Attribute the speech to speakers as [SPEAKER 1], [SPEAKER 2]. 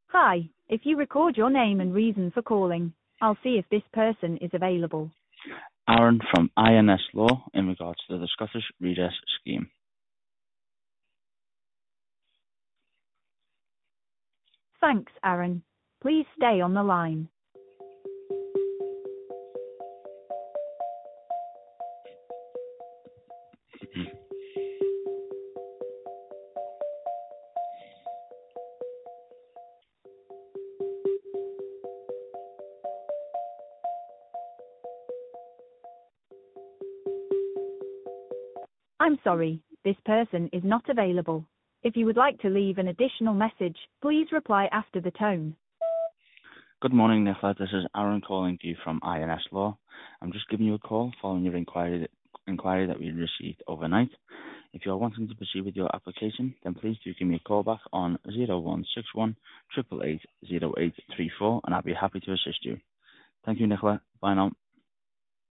[SPEAKER 1] Hi, if you record your name and reason for calling, I'll see if this person is available.
[SPEAKER 2] Aaron from INS Law in regards to the Scottish Redress Scheme.
[SPEAKER 1] Thanks, Aaron. Please stay on the line. I'm sorry, this person is not available. If you would like to leave an additional message, please reply after the tone.
[SPEAKER 2] Good morning, Nicola. This is Aaron calling to you from INS Law. I'm just giving you a call following your inquiry that we received overnight. If you are wanting to proceed with your application, then please do give me a call back on 0161 888 0834 and I'll be happy to assist you. Thank you, Nicola. Bye now.